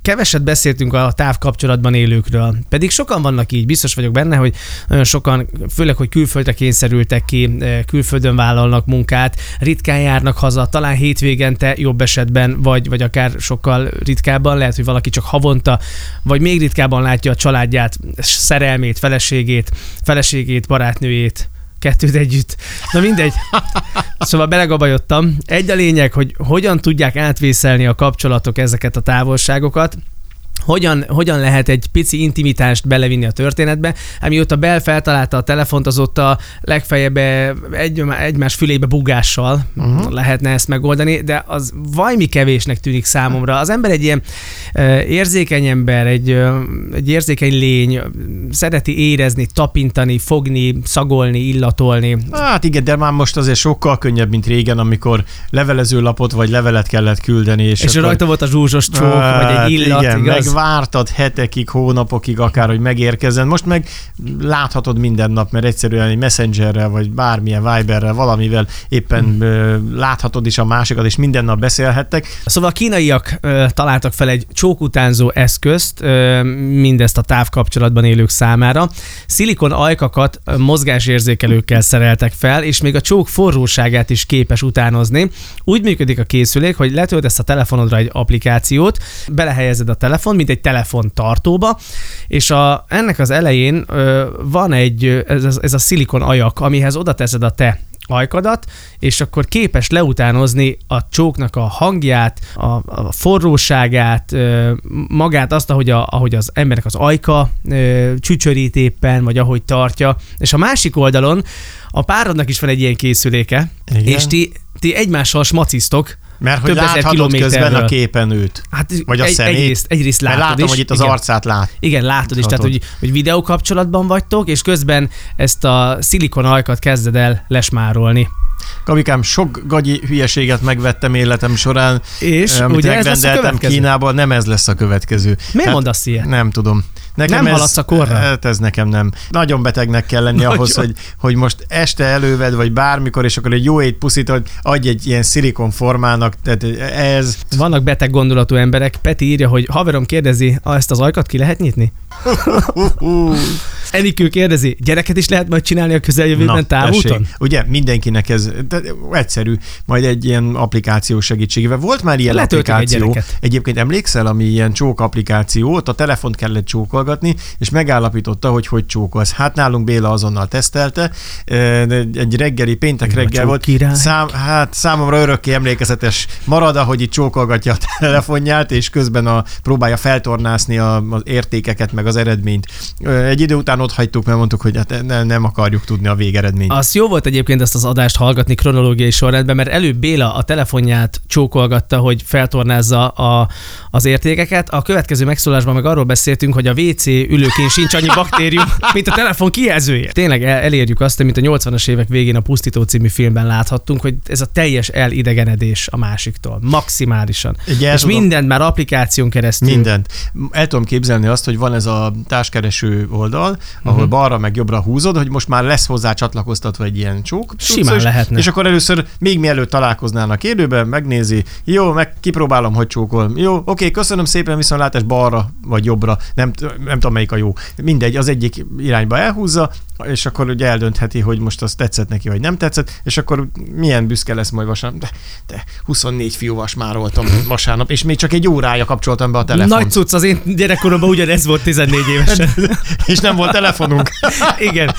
Keveset beszéltünk a távkapcsolatban élőkről, pedig sokan vannak így, biztos vagyok benne, hogy nagyon sokan, főleg, hogy külföldre kényszerültek ki, külföldön vállalnak munkát, ritkán járnak haza, talán hétvégente jobb esetben, vagy akár sokkal ritkábban, lehet, hogy valaki csak havonta, vagy még ritkábban látja a családját, szerelmét, feleségét, barátnőjét, kettőt együtt. Na mindegy. Szóval belegabajodtam. Egy a lényeg, hogy hogyan tudják átvészelni a kapcsolatok ezeket a távolságokat, hogyan lehet egy pici intimitást belevinni a történetbe. Mióta Bell feltalálta a telefont, azóta legfeljebb egymás fülébe bugással lehetne ezt megoldani, de az vajmi kevésnek tűnik számomra. Az ember egy ilyen érzékeny ember, egy érzékeny lény, szereti érezni, tapintani, fogni, szagolni, illatolni. Hát igen, de már most azért sokkal könnyebb, mint régen, amikor levelezőlapot vagy levelet kellett küldeni. És akkor... rajta volt a zsúzsos csók, vagy egy illat, igen, igaz? Vártad hetekig, hónapokig akár, hogy megérkezzen. Most meg láthatod minden nap, mert egyszerűen egy Messengerrel, vagy bármilyen Viberrel, valamivel éppen láthatod is a másikat, és minden nap beszélhettek. Szóval a kínaiak találtak fel egy csókutánzó eszközt, mindezt a távkapcsolatban élők számára. Szilikon ajkakat mozgásérzékelőkkel szereltek fel, és még a csók forróságát is képes utánozni. Úgy működik a készülék, hogy letöltesz a telefonodra egy applikációt, belehelyezed a telefon, mint egy telefon tartóba, és ennek az elején van ez a szilikon ajak, amihez oda teszed a te ajkadat, és akkor képes leutánozni a csóknak a hangját, a forróságát, magát azt, ahogy az embernek az ajka csücsörít éppen, vagy ahogy tartja. És a másik oldalon a párodnak is van egy ilyen készüléke, igen. És ti egymással smaciztok, mert hogy láthatod közben a képen őt. Hát vagy a szemét. Egyrészt látod látom, is. hogy itt az arcát lát. Igen, látod is. Tehát, hogy videókapcsolatban vagytok, és közben ezt a szilikon ajkat kezded el lesmárolni. Gabikám, sok gagyi hülyeséget megvettem életem során. És amit ugye ez lesz a következő? Kínából, nem ez lesz a következő. Miért mondasz ilyet? Nem tudom. Nekem nem haladsz a korra? Hát ez nekem nem. Nagyon betegnek kell lenni ahhoz, hogy most este előved, vagy bármikor, és akkor egy jó étpuszit, hogy adj egy ilyen szilikon formának. Tehát ez... Vannak beteg gondolatú emberek. Peti írja, hogy haverom kérdezi, ezt az ajkat ki lehet nyitni? Enikő kérdezi, gyereket is lehet majd csinálni a közeljövőben távúton? Ugye mindenkinek ez egyszerű, majd egy ilyen applikáció segítségével. Volt már ilyen applikáció. Egyébként emlékszel, ami ilyen csók applikáció, ott a telefont kellett csókolgatni, és megállapította, hogy csókolsz. Hát nálunk Béla azonnal tesztelte, egy reggeli, péntek reggel volt. Számomra örökké emlékezetes marad, ahogy itt csókolgatja a telefonját, és közben próbálja feltornászni az értékeket, meg az eredményt. Egy idő után ott hagytuk, mert mondtuk, hogy hát nem akarjuk tudni a végeredményt. Az jó volt egyébként ezt az adást hallgatni kronológiai sorrendben, mert előbb Béla a telefonját csókolgatta, hogy feltornázza az értékeket. A következő megszólásban meg arról beszéltünk, hogy a WC ülőkén sincs annyi baktérium, mint a telefon kijelzője. Tényleg elérjük azt, mint a 80-as évek végén a Pusztító című filmben láthattunk, hogy ez a teljes elidegenedés a másiktól. Maximálisan. És mindent már applikáción keresztül. Mindent. El tudom képzelni azt, hogy van ez a társkereső oldal, ahol balra meg jobbra húzod, hogy most már lesz hozzá csatlakoztatva egy ilyen csók. Simán lehetne. És akkor először, még mielőtt találkoznának élőben, megnézi, jó, meg kipróbálom, hogy csókol. Jó, oké, köszönöm szépen, viszontlátás, balra vagy jobbra, nem tudom melyik a jó. Mindegy, az egyik irányba elhúzza, és akkor ugye eldöntheti, hogy most az tetszett neki, vagy nem tetszett, és akkor milyen büszke lesz majd vasárnap. De 24 fiúval smároltam vasárnap, és még csak egy órája kapcsoltam be a telefont. Nagy cucc, az én gyerekkoromban ugyanez volt 14 évesen. És nem volt telefonunk. Igen.